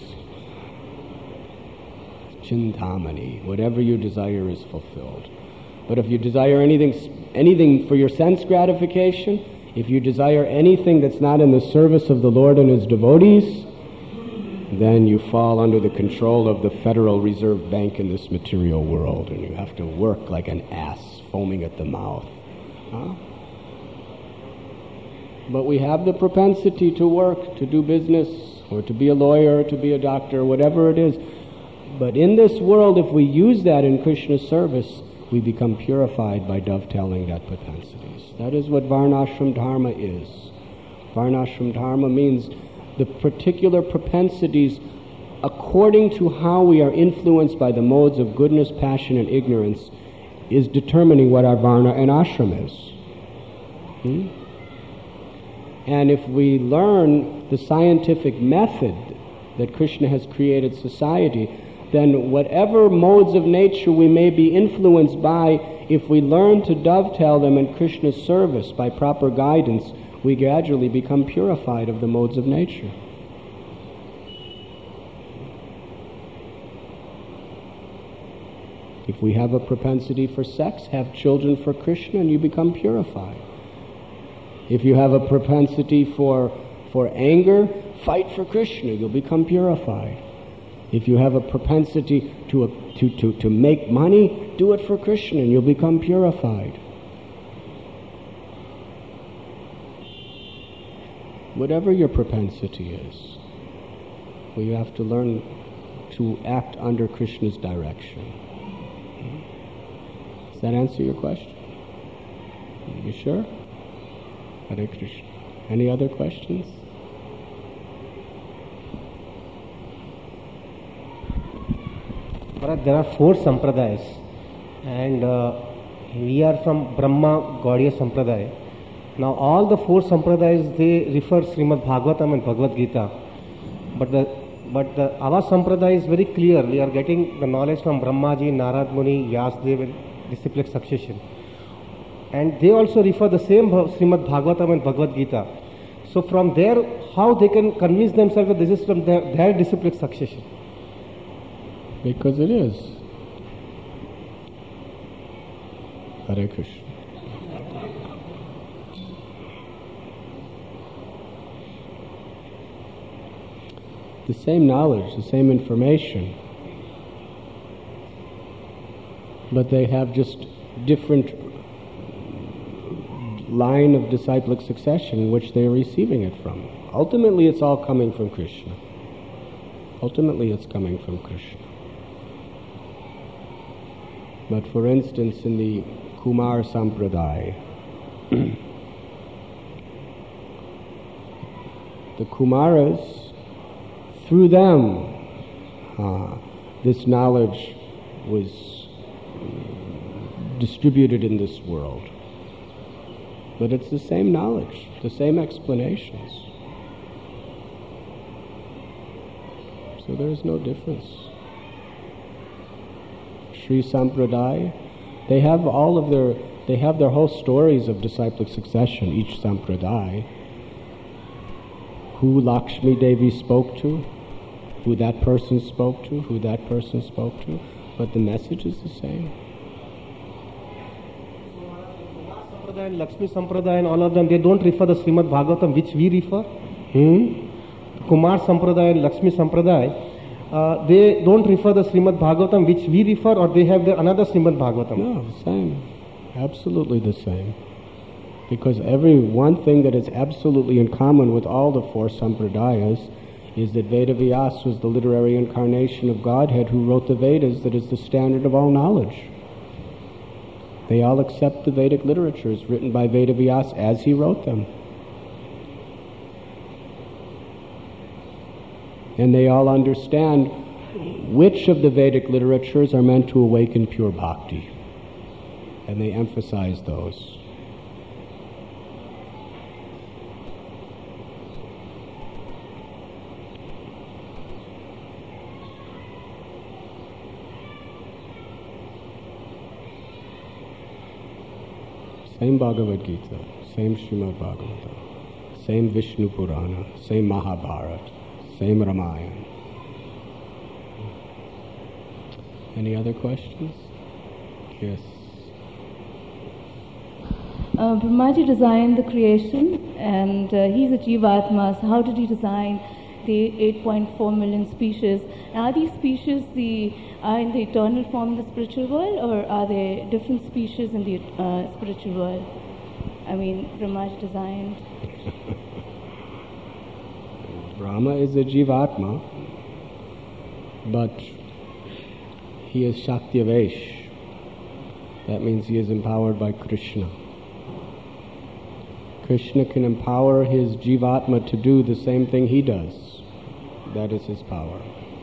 Chintamani. Whatever you desire is fulfilled. But if you desire anything, anything for your sense gratification, if you desire anything that's not in the service of the Lord and His devotees, then you fall under the control of the Federal Reserve Bank in this material world, and you have to work like an ass, foaming at the mouth. Huh? But we have the propensity to work, to do business, or to be a lawyer, or to be a doctor, whatever it is. But in this world, if we use that in Krishna's service, we become purified by dovetailing that propensities. That is what Varnashram Dharma is. Varnashram Dharma means the particular propensities according to how we are influenced by the modes of goodness, passion, and ignorance is determining what our Varna and Ashram is. Hmm? And if we learn the scientific method that Krishna has created society, then whatever modes of nature we may be influenced by, if we learn to dovetail them in Krishna's service by proper guidance, we gradually become purified of the modes of nature. If we have a propensity for sex, have children for Krishna and you become purified. If you have a propensity for, for anger, fight for Krishna, you'll become purified. If you have a propensity to, a, to, to, to make money, do it for Krishna and you'll become purified. Whatever your propensity is, we have to learn to act under Krishna's direction. Does that answer your question? You sure? Hare Krishna. Any other questions? Maharaj, there are four sampradayas, and uh, we are from Brahma Gaudiya Sampradaya. Now all the four sampradayas, they refer Srimad Bhagavatam and Bhagavad Gita, but the but the, our sampradaya is very clear. We are getting the knowledge from Brahmaji, Narad Muni, Vyasdev, and disciplic succession, and they also refer the same Srimad Bhagavatam and Bhagavad Gita. So from there, how they can convince themselves that this is from their, their disciplic succession? Because it is. Hare Krishna. The same knowledge, the same information, but they have just different line of disciplic succession in which they are receiving it from. Ultimately, it's all coming from Krishna. Ultimately, it's coming from Krishna. But for instance, in the Kumar Sampradaya, the Kumaras, through them, uh, this knowledge was distributed in this world. But it's the same knowledge, the same explanations. So there is no difference. Sri Sampradaya, they have all of their, they have their whole stories of disciplic succession, each Sampradaya. Who Lakshmi Devi spoke to, who that person spoke to, who that person spoke to, but the message is the same. Sampradaya and Lakshmi Sampradaya and all of them, they don't refer the Srimad Bhagavatam which we refer. Hmm? Kumar Sampradaya and Lakshmi Sampradaya, uh, they don't refer the Srimad Bhagavatam which we refer, or they have the another Srimad Bhagavatam? No, same. Absolutely the same. Because every one thing that is absolutely in common with all the four sampradayas is that Vedavyas was the literary incarnation of Godhead who wrote the Vedas that is the standard of all knowledge. They all accept the Vedic literatures written by Vedavyas as he wrote them. And they all understand which of the Vedic literatures are meant to awaken pure bhakti. And they emphasize those. Same Bhagavad Gita, same Srimad Bhagavatam, same Vishnu Purana, same Mahabharata, same Ramayana. Any other questions? Yes. Uh, Brahmaji designed the creation, and uh, he's a Jivatma, so how did he design the eight point four million species? Are these species the are in the eternal form in the spiritual world, or are they different species in the uh, spiritual world? I mean, Brahmaji designed. Brahma is a Jivatma, but he is Shaktivesh. That means he is empowered by Krishna. Krishna can empower his Jivatma to do the same thing he does. That is his power.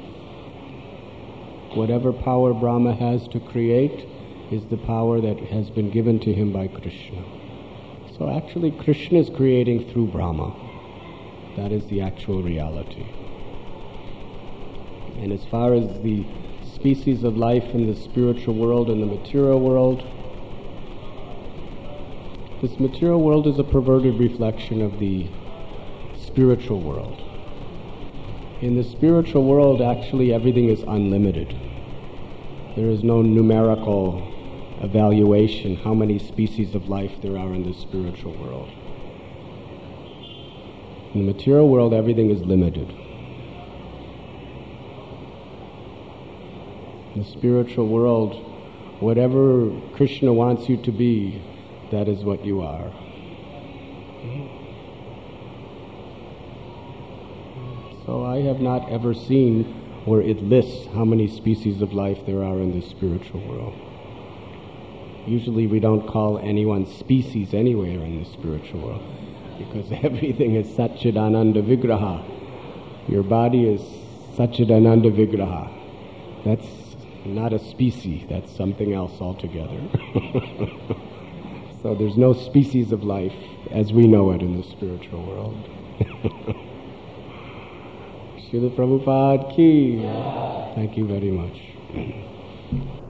Whatever power Brahma has to create is the power that has been given to him by Krishna. So actually Krishna is creating through Brahma. That is the actual reality. And as far as the species of life in the spiritual world and the material world, this material world is a perverted reflection of the spiritual world. In the spiritual world, actually everything is unlimited. There is no numerical evaluation how many species of life there are in the spiritual world. In the material world, everything is limited. In the spiritual world, whatever Krishna wants you to be, that is what you are. So I have not ever seen where it lists how many species of life there are in the spiritual world. Usually we don't call anyone species anywhere in the spiritual world, because everything is Satchidananda Vigraha. Your body is Satchidananda Vigraha. That's not a species, that's something else altogether. So there's no species of life as we know it in the spiritual world. Srila Prabhupada ki. Thank you very much.